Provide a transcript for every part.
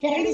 Here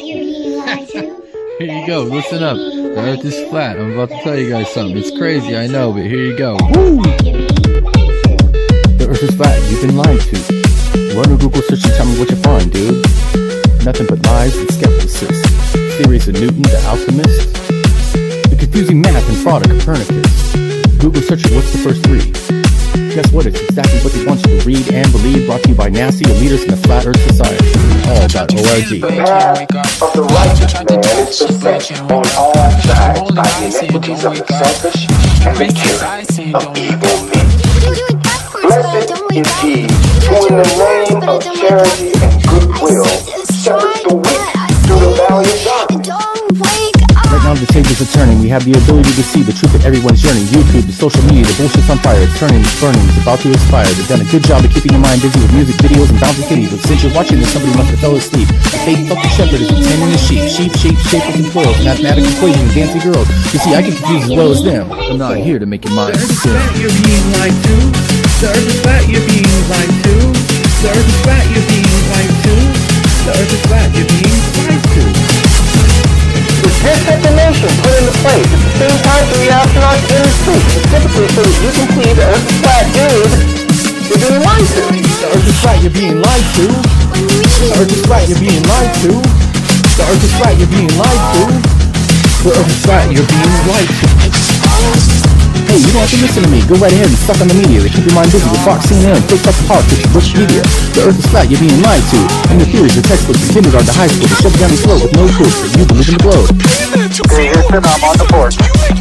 you go, listen up. The earth is flat. I'm about to tell you guys something. It's crazy, I know, but here you go. Woo! The earth is flat, you've been lied to. Run a Google search and tell me what you find, dude. Nothing but lies and skepticism. Theories of Newton, the alchemist. The confusing math and fraud of Copernicus. Google search it, what's the first three? Guess what? It's exactly what they want you to read and believe. Brought to you by NASA, your leaders in the Flat Earth Society. All.org. The path of the righteous man is beset on all sides by the iniquities of the selfish and the killing of evil men. Blessed is he who in the name of charity and goodwill shepherds the weak through the valley of darkness. Right now the tables are turning. We have the ability to see the truth of everyone's yearning. YouTube, the social media, the bullshit's on fire. It's turning, it's burning, it's about to expire. They've done a good job of keeping your mind busy with music videos and bouncing kitties. But since you're watching this, somebody must have fell asleep. The fake fucking shepherd is pretending to sheep. Sheep, shapers and coils, mathematical equations, fancy girls. You see, I get confused as well as them. I'm not here to make your mind still. You're being lied to. The earth is flat, you're being lied to. The earth is flat, you're being lied to. The earth is flat, you're being lied to. With this definition put into place at the same time three astronauts in space, specifically so that you can see the earth is flat, dude, you're being lied to. The earth is flat, you're being lied to. The earth is flat, you're being lied to. The earth is flat, you're being lied to. The earth is flat, you're being lied to. Hey, you don't have to listen to me. Go right ahead and suck on the media. They keep your mind busy with Fox, CNN, fake fucking politics, Wikipedia. The earth is flat, you're being lied to. And the theories, the textbooks, the kindergarten, the high school, they shove it down your throat with no proof that you believe in the globe. Okay, Houston, I'm on the board.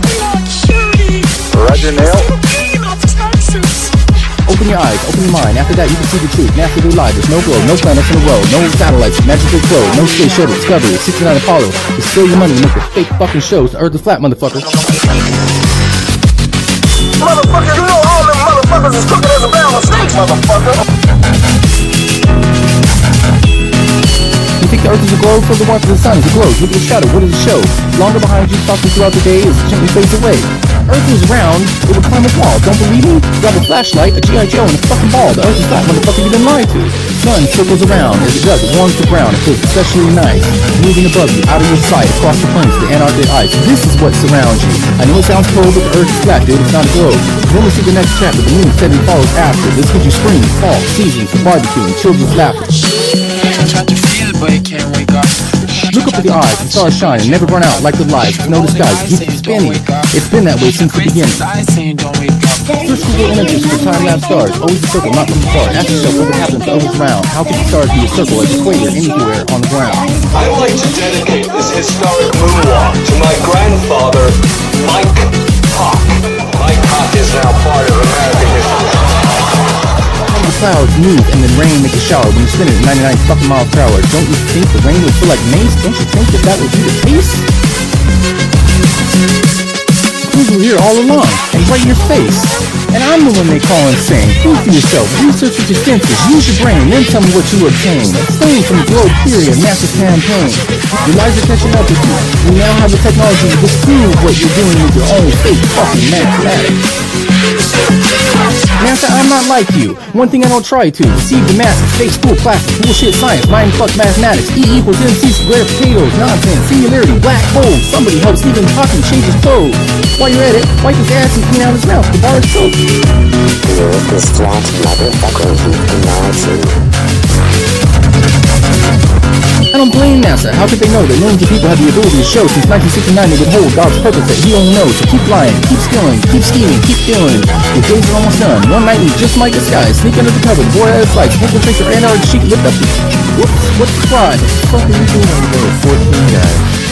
Roger, Neil. Open your eyes, open your mind. After that, you can see the truth. And after they lie, there's no globe, no planets in a row, no satellites, magically flow, no space shuttle, Discovery, 69 Apollo. You steal your money and make the fake fucking shows. The earth is flat, motherfucker. Motherfucker, you know all them motherfuckers is crooked as a barrel of snakes, motherfucker. You think the earth is a globe? For the warmth of the sun is a globe. Look at the shadow, what does it show? Longer behind you, talking throughout the day as it gently fades away. Earth was round, it would climb a wall. Don't believe me? Grab a flashlight, a G.I. Joe, and a fucking ball. The earth is flat, motherfucker, you've been lied to. The sun circles around. As it does, it warms the ground. It feels especially nice. Moving above you, out of your sight, across the plains, the Antarctic ice. This is what surrounds you. I know it sounds cold, but the earth is flat, dude. It's not a globe. Then we see the next chapter. The moon steadily follows after. This gives you spring, fall, seasons, for barbecue, and children's laughter. Try to feel, but you can't wake up. Look up at the eyes, the stars shine and never burn out like the lights. No disguise, keep spinning. It's been that way since the beginning. Search Google images for time-lapse stars. Always a circle, not moving far. Ask yourself what would happen if the earth was round. How could the stars be a circle, an equator, anywhere on the ground? I'd like to dedicate this historic moonwalk to my grandfather, Mike Hawk. Mike Hawk is now part of American history. The clouds move and then rain make a shower when you spin it at 99 fucking miles per hour. Don't you think the rain would feel like mace? Don't you think that would be the case? We were here all along and right in your face. And I'm the one they call insane. Think for yourself, research with your senses, use your brain, then tell me what you obtain. Abstain from the globe theory and massive campaign. Your lies are catching up with you. You now have the technology to disprove what you're doing with your own fake fucking mathematics. NASA, I'm not like you. One thing I don't try to deceive the masses. Fake school classes, bullshit science, mind fuck mathematics. E equals MC squared potatoes, nonsense, singularity, black hole. Somebody help Stephen Hawking change his clothes. While you're at it, wipe his ass and clean out his mouth. The bar is soap. The earth is flat, motherfucker, you've been lied to. I don't blame NASA. How could they know that millions of people have the ability to show since 1969 they withhold God's purpose that He only knows? So keep lying, keep stealing, keep scheming, keep stealing. Your days are almost done. One night we just might disguise. Sneak under the covers, boy as lights. Infiltrate your Antarctic sheet, lift up the... Whoops, what's the pride? What the fuck are you doing over there, 14 guys?